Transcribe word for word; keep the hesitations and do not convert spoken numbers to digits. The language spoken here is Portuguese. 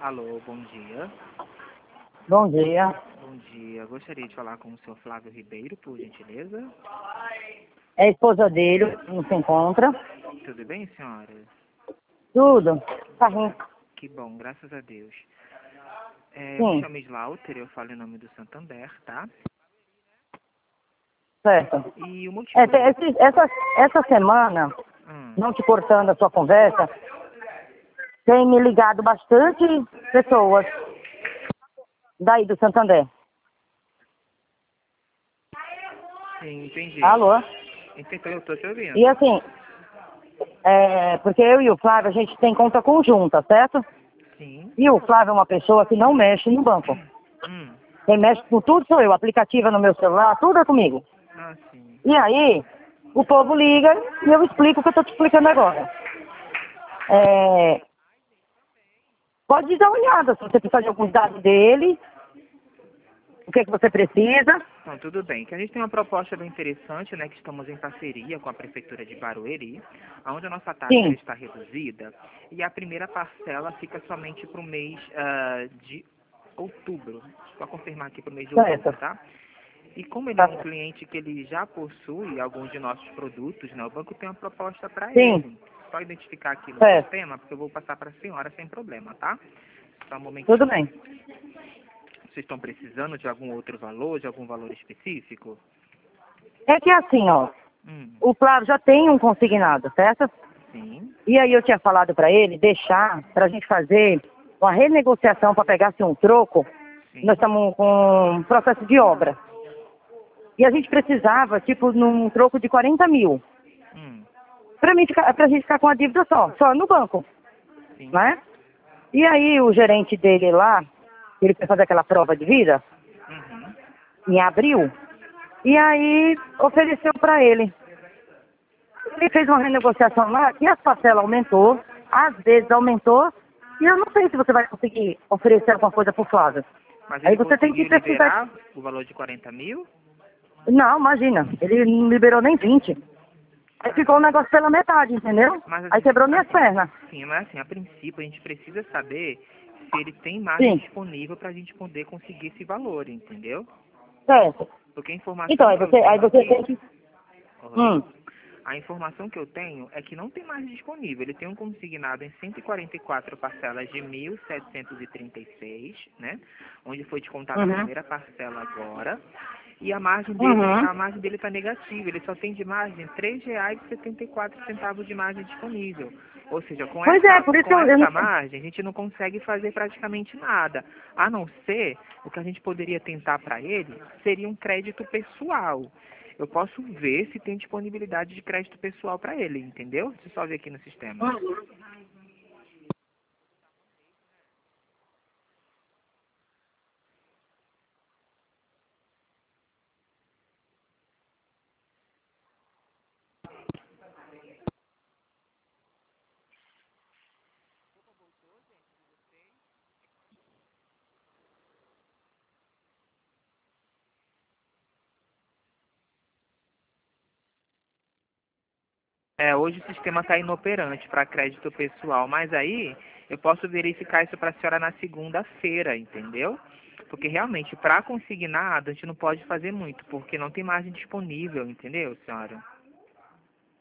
Alô, bom dia. Bom dia. Bom dia. Gostaria de falar com o senhor Flávio Ribeiro, por gentileza. É a esposa dele, não se encontra. Tudo bem, senhora? Tudo. Tá rindo. Que bom, graças a Deus. É, eu me Sim, chamo Slaughter, eu falo em nome do Santander, tá? certo. E o É, motivo te- do... esse- essa, essa semana, Hum, não te cortando a sua conversa, tem me ligado bastante pessoas daí do Santander. sim, entendi. Alô? Então, eu tô te E ouvindo. assim, é, porque eu e o Flávio, a gente tem conta conjunta, certo? Sim. E o Flávio é uma pessoa que não mexe no banco. Hum, Quem mexe com tudo sou eu, aplicativo no meu celular, tudo é comigo. ah, sim. E aí, o povo liga e eu explico o que eu estou te explicando agora. É, pode dar uma olhada se você precisar de alguns dados dele, o que, é que você precisa. Então, tudo bem. Que a gente tem uma proposta bem interessante, né? Que estamos em parceria com a Prefeitura de Barueri, onde a nossa taxa ela Sim, está reduzida e a primeira parcela fica somente para o mês ah, de outubro. Só confirmar aqui para o mês de outubro, certo. tá? E como ele é Tá um certo. cliente que ele já possui alguns de nossos produtos, né? O banco tem uma proposta para Sim, ele. Só identificar aqui no certo. sistema, porque eu vou passar para a senhora sem problema, tá? Só um Tudo momentinho. bem. Vocês estão precisando de algum outro valor, de algum valor específico? É que assim, ó, Hum, o Flávio já tem um consignado, certo? sim. E aí eu tinha falado para ele deixar para a gente fazer uma renegociação para pegar assim, um troco. Nós Sim. estamos com um processo de obra. E a gente precisava, tipo, num troco de quarenta mil. Hum, Pra mim ficar, pra gente ficar com a dívida só, só no banco, sim. né? E aí o gerente dele lá, ele foi fazer aquela prova de vida, Uhum. em abril, e aí ofereceu pra ele. Ele fez uma renegociação lá, e as parcelas aumentou, às vezes aumentou, e eu não sei se você vai conseguir oferecer alguma coisa pro Flávio. Mas Aí ele você tem que conseguiu pesquisar. liberar o valor de quarenta mil? Não, imagina, ele não liberou nem vinte. Aí ficou o Caramba. negócio pela metade, entendeu? Mas Aí assim, quebrou minhas assim, pernas. sim, mas assim, a princípio a gente precisa saber se ele tem margem Sim, disponível para a gente poder conseguir esse valor, entendeu? certo. Porque a Então, informação aí que eu você, aí tenho você tem aqui, que... oi, Hum, a informação que eu tenho é que não tem margem disponível. Ele tem um consignado em cento e quarenta e quatro parcelas de mil setecentos e trinta e seis, né? Onde foi descontada a uhum, primeira parcela agora. E a margem dele, uhum. a margem dele está negativa. Ele só tem de margem três reais e setenta e quatro centavos de margem disponível. Ou seja, com Pois é, essa, por isso que com eu, eu essa não... margem, a gente não consegue fazer praticamente nada. A não ser, o que a gente poderia tentar para ele seria um crédito pessoal. Eu posso ver se tem disponibilidade de crédito pessoal para ele, entendeu? Deixa eu só ver aqui no sistema. É, hoje o sistema está inoperante para crédito pessoal, mas aí eu posso verificar isso para a senhora na segunda-feira, entendeu? Porque realmente, para consignado, a gente não pode fazer muito, porque não tem margem disponível, entendeu, senhora?